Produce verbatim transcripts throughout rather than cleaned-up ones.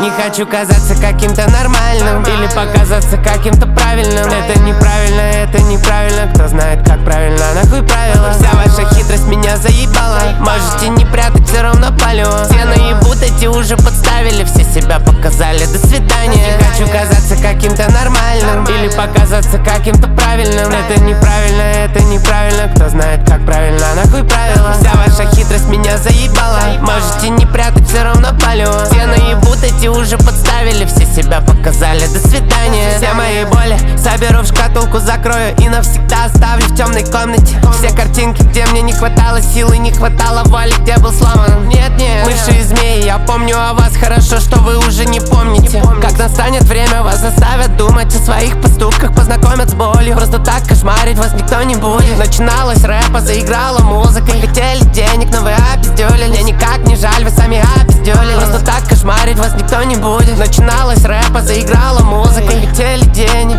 Не хочу казаться каким-то нормальным или показаться каким-то правильным. Это неправильно, это неправильно. Кто знает, как правильно, нахуй правила. Вся ваша хитрость меня заебала. Можете не прятать, все равно палю. Все наебут, эти уже подставили, все себя показали, до свидания. Не хочу казаться каким-то нормальным или показаться каким-то правильным. Это неправильно, это неправильно. Кто знает, как правильно, нахуй правила. Вся ваша хитрость меня заебала. Можете не прятать, все равно палю. Все наебут, эти уже подставили, все себя показали, до свидания. Все мои боли соберу в шкатулку, закрою и навсегда оставлю в темной комнате. Все картинки, где мне не хватало силы, не хватало воли, где был сломан. Нет, нет, мыши и змеи, я помню о вас хорошо, что вы уже не помните. Как настанет время, вас заставят думать о своих поступках, познакомят с болью. Просто так кошмарить вас никто не будет. Начиналось рэпа, заиграла музыка. Хотели денег, но вы опиздюлили. Мне никак не жаль, вы сами опиздюлили. Просто так кошмарить вас никто не будет. Начиналось рэпа, заиграла музыка. Хотели денег,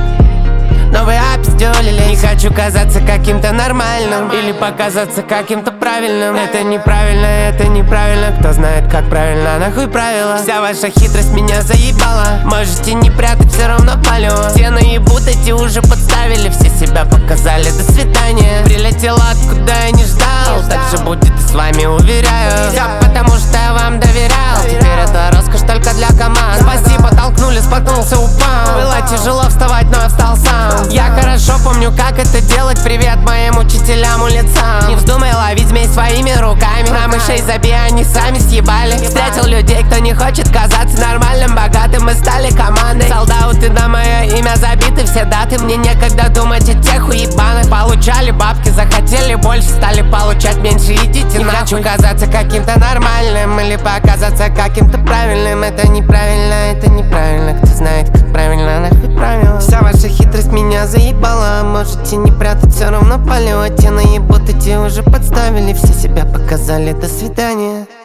но вы опиздюлили. Не хочу казаться каким-то нормальным или показаться каким-то правильным. Это неправильно, это неправильно. Кто знает, как правильно, нахуй правила. Вся ваша хитрость меня заебала. Можете не прятать, все равно палю. Все наебут, эти уже подставили, все себя показали, до свидания. Прилетела откуда я не ждал, так же будет и с вами, уверяю. Все потому, что я вам доверял. Теперь это роскошь только для команд. Спасибо, толкнули, споткнулся, упал. Было тяжело вставать, но я встал сам. Я хорошо помню, как это делать. Привет моим учителям, улицам. Не вздумай ловить змей своими руками. На мышей забей, они сами съебали. Встретил людей, кто не хочет казаться нормальным, богатым. Мы стали командой. Солдаты на мое имя забиты все даты. Мне некогда думать о тех уебанах. Получали бабки, захотели больше, стали получать меньше. Идите нахуй. Не хочу казаться каким-то нормальным или показаться каким-то правильным. Это неправильно, это неправильно. Кто знает, как правильно, нахуй правильно. Вся ваша хитрость меня заебала. Можете не прятать, все равно палю. А те наебут, эти уже подставили, все себя показали, до свидания.